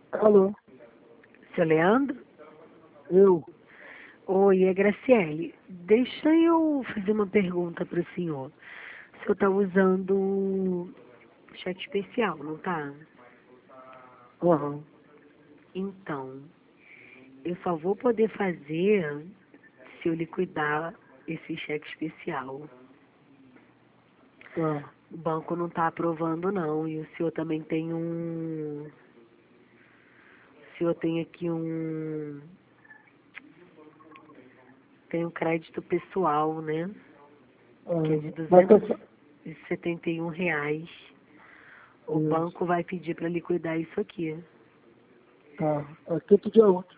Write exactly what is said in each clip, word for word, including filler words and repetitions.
Alô, Seu Leandro? eu? Oi, é Graciele. Deixa eu fazer uma pergunta para o senhor. O senhor está usando cheque especial, não tá? Aham. Então, eu só vou poder fazer se eu liquidar esse cheque especial. Tá. O banco não está aprovando, não. E o senhor também tem um... O senhor tem aqui um... Tem um crédito pessoal, né? Que é de Ah, mas tá, duzentos e setenta e um reais. O isso, banco vai pedir para liquidar isso aqui. tá. É quinto dia útil.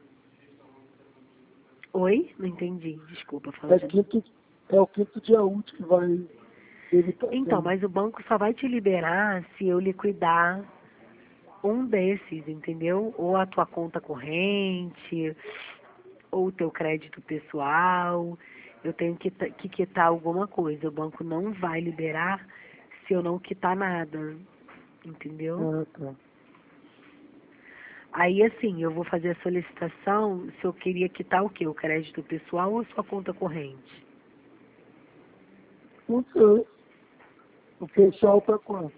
Oi? Não entendi. Desculpa, fala É, de novo. quinto, é o quinto dia útil que vai evitar Então, tem. mas o banco só vai te liberar se eu liquidar um desses, entendeu? Ou a tua conta corrente, ou o teu crédito pessoal. Eu tenho que, ta- que quitar alguma coisa. O banco não vai liberar se eu não quitar nada, entendeu? Ah, tá. Aí, assim, eu vou fazer a solicitação se eu queria quitar o quê? O crédito pessoal ou sua conta corrente? Não sei. O pessoal tá quanto?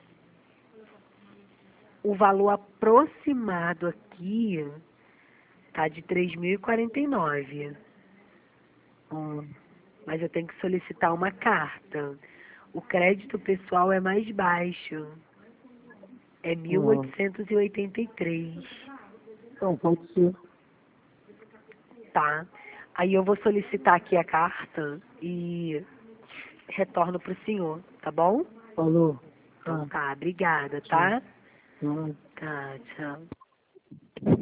O valor aproximado aqui tá de três mil e quarenta e nove, Ah, mas eu tenho que solicitar uma carta. O crédito pessoal é mais baixo, é mil ah. oitocentos e e oitenta e três, Então, pode ser. tá? Aí eu vou solicitar aqui a carta e retorno pro senhor, tá bom? Falou. Então Tá. tá, obrigada, Tchau. tá? Tá. Tá, tchau.